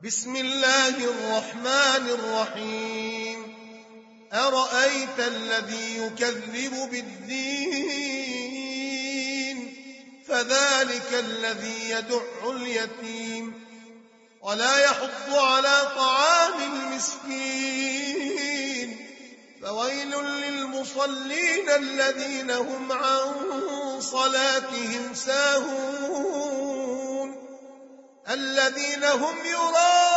بسم الله الرحمن الرحيم أرأيت الذي يكذب بالدين فذلك الذي يدع اليتيم ولا يحض على طعام المسكين فويل للمصلين الذين هم عن صلاتهم ساهون الذين هم يراءون